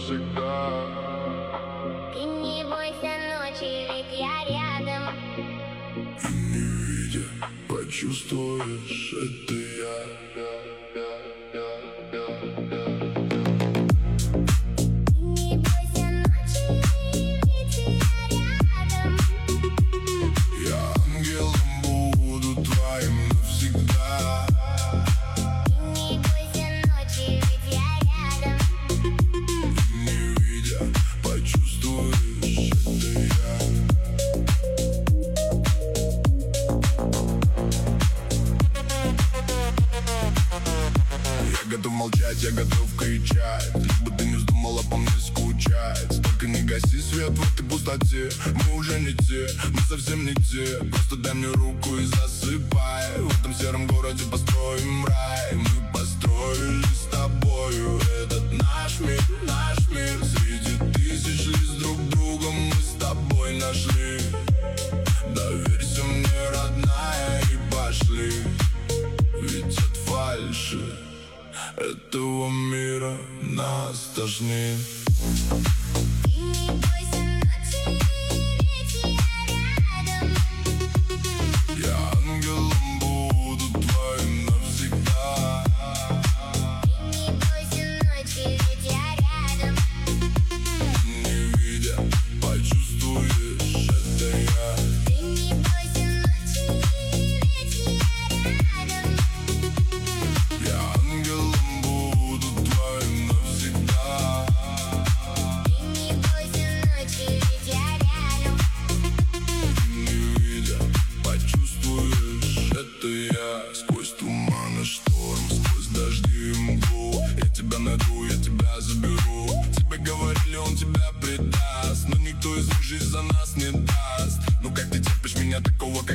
навсегда. Ты не бойся ночи, ведь я рядом. И не видя, почувствуешь, это я. Не бойся ночи, ведь я рядом. Я ангелом буду твоим навсегда. Не бойся ночи, ведь я рядом. Не видя, почувствуешь, это я. Я готов молчать, я готов кричать, лишь бы ты не вздумала по мне скучать. Только не гаси свет в этой пустоте. Мы уже не те, мы совсем не те. Просто дай мне руку и засыпай. В этом сером городе построим рай. Мы построили с тобою этот наш мир. Среди тысяч лиц друг друга мы с тобой нашли. Доверься мне, родная, и пошли. Ведь от фальши этого мира нас тошнит. Не бойся ночи, ведь я рядом. Я ангелом буду твоим навсегда. Не бойся ночи, ведь я рядом. Не видя, почувствуешь, это я. Ты не бойся ночи, ведь я рядом. Я ангелом буду твоим навсегда. Ты не бойся ночи, ведь я рядом. Не видя, почувствуешь, это я. Сквозь туман и шторм, сквозь дожди и мглу. Я тебя найду, я тебя заберу. Тебе говорили, он тебя предаст, но никто из них жизнь за нас не даст. Ну как ты терпишь меня такого,